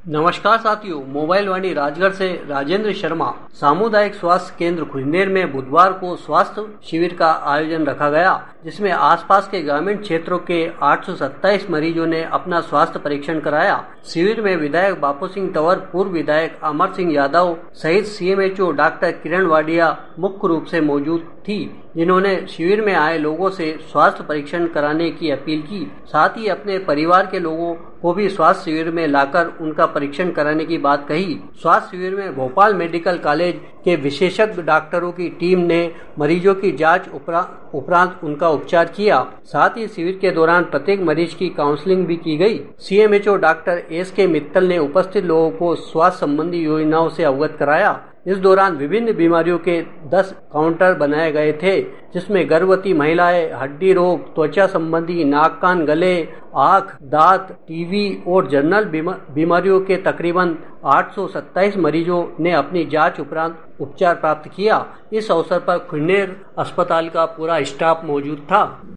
नमस्कार साथियों, मोबाइल वाणी राजगढ़ से राजेंद्र शर्मा। सामुदायिक स्वास्थ्य केंद्र खुजनेर में बुधवार को स्वास्थ्य शिविर का आयोजन रखा गया, जिसमें आसपास के ग्रामीण क्षेत्रों के 827 मरीजों ने अपना स्वास्थ्य परीक्षण कराया। शिविर में विधायक बापू सिंह तंवर, पूर्व विधायक अमर सिंह यादव सहित सीएमएचओ डॉक्टर किरण वाडिया मुख्य रूप से मौजूद थी, जिन्होंने शिविर में आए लोगों से स्वास्थ्य परीक्षण कराने की अपील की। साथ ही अपने परिवार के लोगों को भी स्वास्थ्य शिविर में लाकर उनका परीक्षण कराने की बात कही। स्वास्थ्य शिविर में भोपाल मेडिकल कॉलेज के विशेषज्ञ डॉक्टरों की टीम ने मरीजों की जांच उपरांत उनका उपचार किया। साथ ही शिविर के दौरान प्रत्येक मरीज की काउंसलिंग भी की गई। सीएमएचओ डॉक्टर एसके मित्तल ने उपस्थित लोगों को स्वास्थ्य संबंधी योजनाओं से अवगत कराया। इस दौरान विभिन्न बीमारियों के 10 काउंटर बनाए गए थे, जिसमें गर्भवती महिलाएं, हड्डी रोग, त्वचा संबंधी, नाक कान गले, आँख, दांत, टीबी और जनरल बीमारियों के तकरीबन 827 मरीजों ने अपनी जांच उपरांत उपचार प्राप्त किया। इस अवसर पर खुजनेर अस्पताल का पूरा स्टाफ मौजूद था।